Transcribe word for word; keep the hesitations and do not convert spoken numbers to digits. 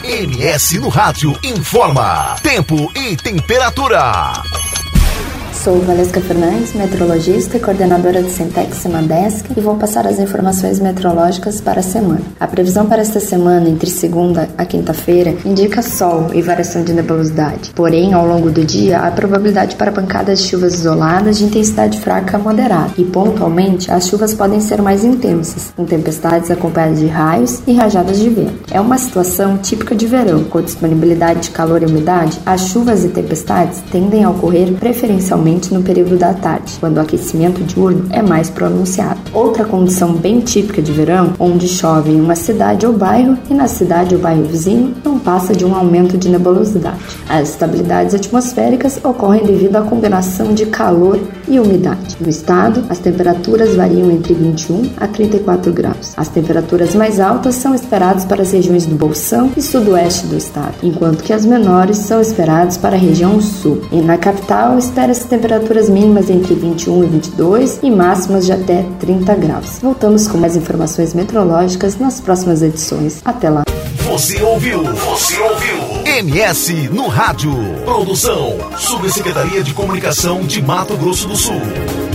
M S no Rádio informa tempo e temperatura. Sou Valesca Fernandes, meteorologista e coordenadora do Sintex Semandesc, e vou passar as informações meteorológicas para a semana. A previsão para esta semana, entre segunda a quinta-feira, indica sol e variação de nebulosidade. Porém, ao longo do dia, há probabilidade para pancadas de chuvas isoladas de intensidade fraca a moderada, e pontualmente as chuvas podem ser mais intensas, com tempestades acompanhadas de raios e rajadas de vento. É uma situação típica de verão, com disponibilidade de calor e umidade. As chuvas e tempestades tendem a ocorrer preferencialmente no período da tarde, quando o aquecimento diurno é mais pronunciado. Outra condição bem típica de verão, onde chove em uma cidade ou bairro e na cidade ou bairro vizinho não passa de um aumento de nebulosidade. As estabilidades atmosféricas ocorrem devido à combinação de calor e umidade. No estado, as temperaturas variam entre vinte e um a trinta e quatro graus. As temperaturas mais altas são esperadas para as regiões do Bolsão e sudoeste do estado, enquanto que as menores são esperadas para a região sul. E na capital, espera-se temperaturas mínimas entre vinte e um e vinte e dois e máximas de até trinta graus. Voltamos com mais informações meteorológicas nas próximas edições. Até lá. Você ouviu? Você ouviu? M S no Rádio. Produção: Subsecretaria de Comunicação de Mato Grosso do Sul.